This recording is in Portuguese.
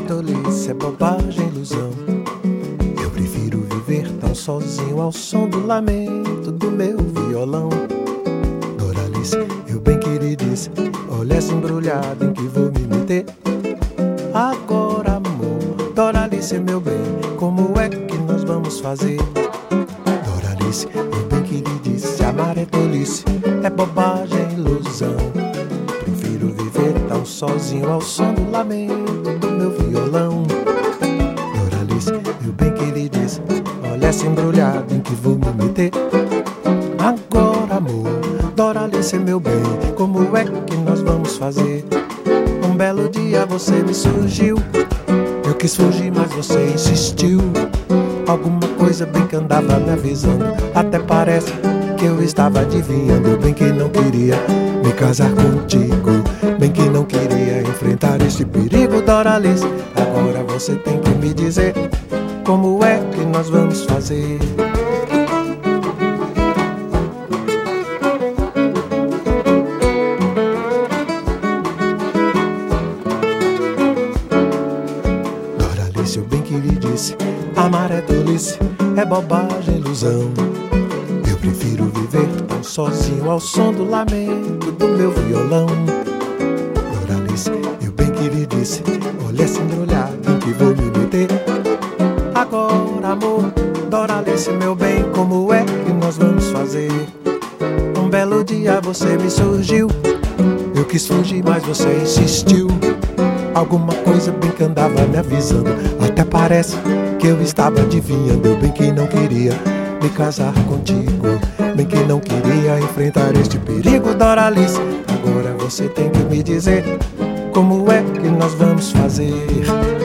tolice, é bobagem, ilusão. Eu prefiro viver tão sozinho ao som do lamento do meu violão. Doralice, eu bem queridice, olha essa embrulhada em que vou me meter. Agora, amor, Doralice, meu bem, como é que nós vamos fazer? Doralice, eu bem queridice, amar é tolice, é bobagem, ilusão. Prefiro viver tão sozinho ao som do lamento do meu violão. Doralice, eu bem queridice, olha essa embrulhada em que vou me meter. Agora, amor, Doralice, meu bem, como é que nós vamos fazer? Um belo dia você me surgiu, eu quis fugir, mas você insistiu. Alguma coisa bem que andava me avisando, até parece que eu estava adivinhando. Bem que não queria me casar contigo, bem que não queria enfrentar este perigo. Doralice, agora você tem que me dizer como é que nós vamos fazer. Eu bem que lhe disse, amar é tolice, é bobagem, ilusão. Eu prefiro viver tão sozinho ao som do lamento do meu violão. Doralice, eu bem que lhe disse, olha essa embrulhada em que vou me meter. Agora, amor, Doralice, meu bem, como é que nós vamos fazer? Um belo dia você me surgiu, eu quis fugir, mas você insistiu. Alguma coisa bem que andava me avisando, até parece que eu estava adivinhando. Eu bem que não queria me casar contigo, bem que não queria enfrentar este perigo. Doralice, agora você tem que me dizer como é que nós vamos fazer.